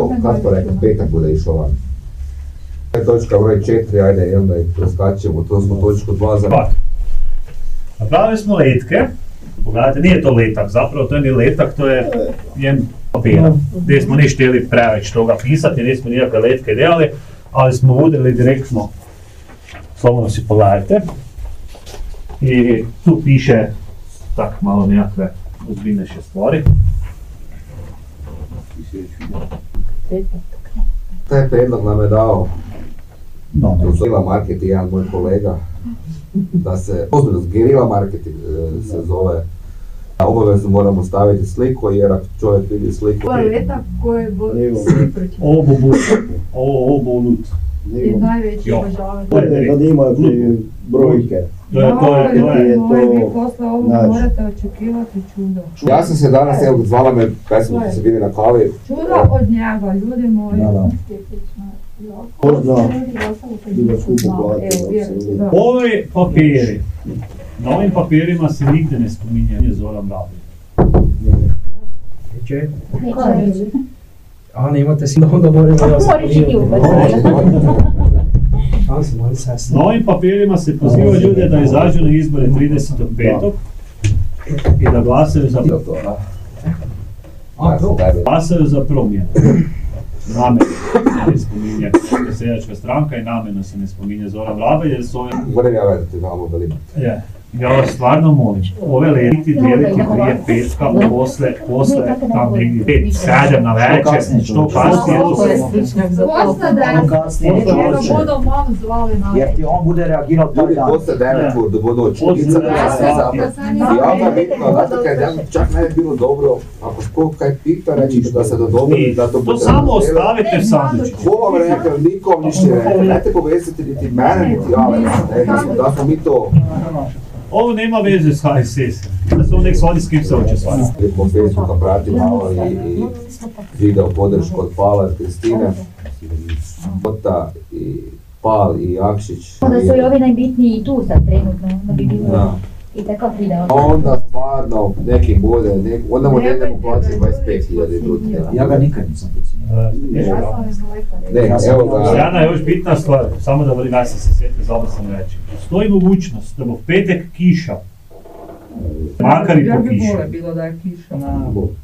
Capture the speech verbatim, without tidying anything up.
to, kako rekao, petak bude išao van. Točka broj četiri, ajde, i onda i preskačemo, to smo točku dva za... Napravili smo letke, pogledajte, nije to letak, zapravo to je ni letak, to je jedan papira, gdje smo ne htjeli previše toga pisati, nismo nikakve letke delali, ali smo udarili direktno, slobodno si pogledajte, i tu piše tak malo nekakve ozbiljnejše stvari. Taj predlog nam je dao No, to Gerila Market i jedan moj kolega, da se, ozbiljno, Gerila Marketing se zove, obavezno moramo staviti sliku, jer ako čovjek vidi sliku... Ovo je letak koji je svi pročitali. Obobut, obolut. I najveći obožavanje. Da ima brojke. To je, to je, to je. Moji vi posle ovoga morate očekivati čudo. Ja sam se danas, evo, zvala me, kaj smo se bili na kavi. Čudo od njega, ljudi moji. Ko zna, bilo skupo platiti. Ovi papiri, na ovim papirima se nigde ne spominje Zoran Rabić. Neće? Neće. A ne imate si da onda moramo ja spominjati. Na ovim papirima se poziva ljude da izađu na izbore tridesetog petog i da glasaju za glasaju za promjenu. Namjerno se ne spominje Seljačka stranka i namjerno se ne spominje Zoran Rabić jer su ove... Moram ja vedati vamo velim. Je. Ja vas stvarno molim, ove letiti dijeliti prije petka, posle, posle, tam negdje pet, sedam na večer, što kasnije. Posle devet, njega budu malo zvali na Jer ti on bude reagirao taj Ljudi dan. posle devet do budući. I onda bitno, znate kaj, čak ne bi bilo dobro, ako ško kaj pita, reći da se dodobili, da to bude... To samo ostavite sandučić. Ko vam rekao, nikom ništa rekao, nemojte povezati niti mene, niti ale, da smo mi to... Ovo nema veze s H S S-om, da se on nek svadi s kim se hoće svaditi. Po Facebooka prati malo i, i video podršku od Pala i Kristine, Ota i Pal i Jakšić. Onda su i ovi najbitniji i tu sad trenutno, da bi bilo i takav video. Onda stvarno neki bude, nek, onda mu ne plaći dvadeset pet hiljada ljudi. Ja ga nikad nisam precinio. Ne, evo ga. Jana, još bitna stvar, samo da volim, ja sam se sjetio, zabavno sam reći. Stoji mogućnost da bo petek kiša, makar i po kišu. Ja bi bolje bilo da je kiša.